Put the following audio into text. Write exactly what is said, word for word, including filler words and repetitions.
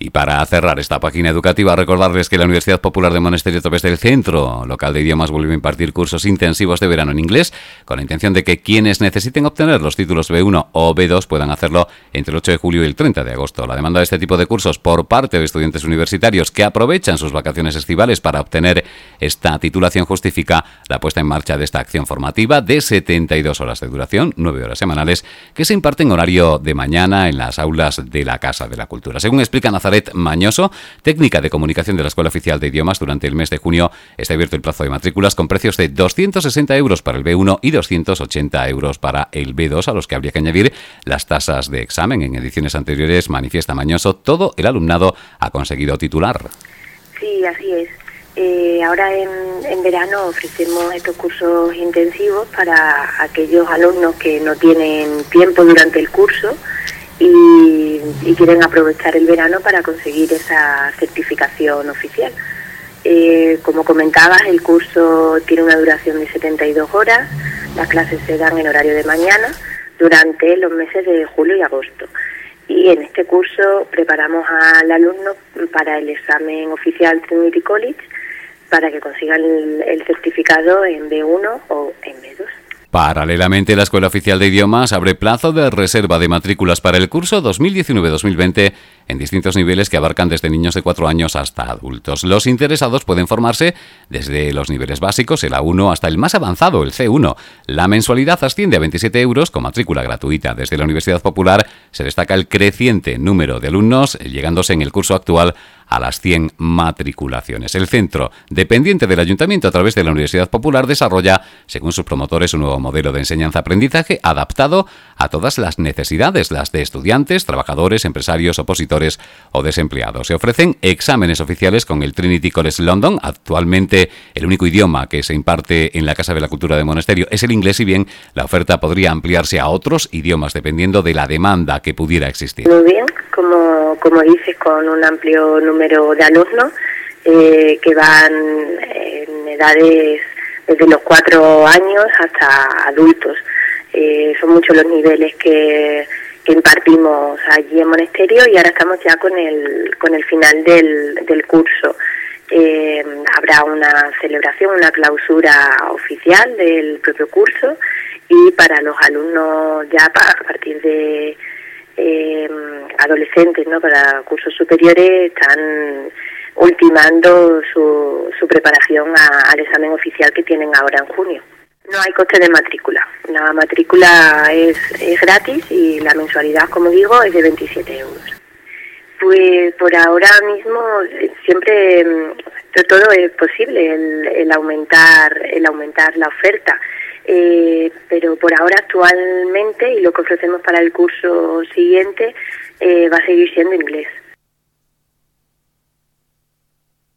Y para cerrar esta página educativa, recordarles que la Universidad Popular de Monesterio, a través del Centro Local de Idiomas, vuelve a impartir cursos intensivos de verano en inglés, con la intención de que quienes necesiten obtener los títulos B uno o B dos puedan hacerlo entre el ocho de julio y el treinta de agosto. La demanda de este tipo de cursos por parte de estudiantes universitarios que aprovechan sus vacaciones estivales para obtener esta titulación justifica la puesta en marcha de esta acción formativa de setenta y dos horas de duración, nueve horas semanales, que se imparte en horario de mañana en las aulas de la Casa de la Cultura. Según explica Nazaret Mañoso, técnica de comunicación de la Escuela Oficial de Idiomas, durante el mes de junio está abierto el plazo de matrículas con precios de doscientos sesenta euros para el B uno y doscientos ochenta euros para el B dos, a los que habría que añadir las tasas de examen. En ediciones anteriores, manifiesta Mañoso, todo el alumnado ha conseguido titular. Sí, así es. Eh, ahora en, en verano ofrecemos estos cursos intensivos para aquellos alumnos que no tienen tiempo durante el curso y, y quieren aprovechar el verano para conseguir esa certificación oficial. Eh, como comentabas, el curso tiene una duración de setenta y dos horas, las clases se dan en horario de mañana durante los meses de julio y agosto. Y en este curso preparamos al alumno para el examen oficial Trinity College, para que consigan el, el certificado en B uno o en B dos. Paralelamente, la Escuela Oficial de Idiomas abre plazo de reserva de matrículas para el curso dos mil diecinueve dos mil veinte en distintos niveles que abarcan desde niños de cuatro años hasta adultos. Los interesados pueden formarse desde los niveles básicos, el A uno, hasta el más avanzado, el C uno. La mensualidad asciende a veintisiete euros con matrícula gratuita. Desde la Universidad Popular se destaca el creciente número de alumnos, llegándose en el curso actual a las cien matriculaciones. El centro, dependiente del Ayuntamiento a través de la Universidad Popular, desarrolla, según sus promotores, un nuevo modelo de enseñanza-aprendizaje adaptado a todas las necesidades, las de estudiantes, trabajadores, empresarios, opositores o desempleados. Se ofrecen exámenes oficiales con el Trinity College London. Actualmente, el único idioma que se imparte en la Casa de la Cultura de Monesterio es el inglés, y bien, la oferta podría ampliarse a otros idiomas dependiendo de la demanda que pudiera existir. Muy bien, como, como dices, con un amplio número de alumnos eh, que van en edades desde los cuatro años hasta adultos. Eh, son muchos los niveles que, que impartimos allí en Monesterio, y ahora estamos ya con el con el final del, del curso. Eh, habrá una celebración, una clausura oficial del propio curso, y para los alumnos ya a partir de Eh, adolescentes, ¿no?, para cursos superiores, están ultimando su, su preparación a, al examen oficial que tienen ahora en junio. No hay coste de matrícula. La matrícula es, es gratis y la mensualidad, como digo, es de veintisiete euros. Pues por ahora mismo siempre todo es posible, el, el aumentar el aumentar la oferta. Eh, pero por ahora, actualmente, y lo que ofrecemos para el curso siguiente eh, va a seguir siendo inglés.